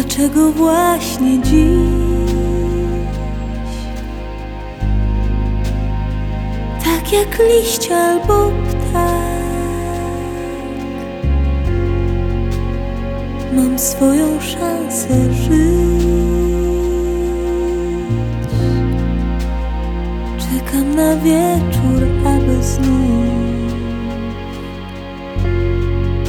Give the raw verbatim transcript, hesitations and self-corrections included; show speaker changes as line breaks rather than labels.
Dlaczego właśnie dziś? Tak jak liść albo ptak, mam swoją szansę żyć. Czekam na wieczór, aby znów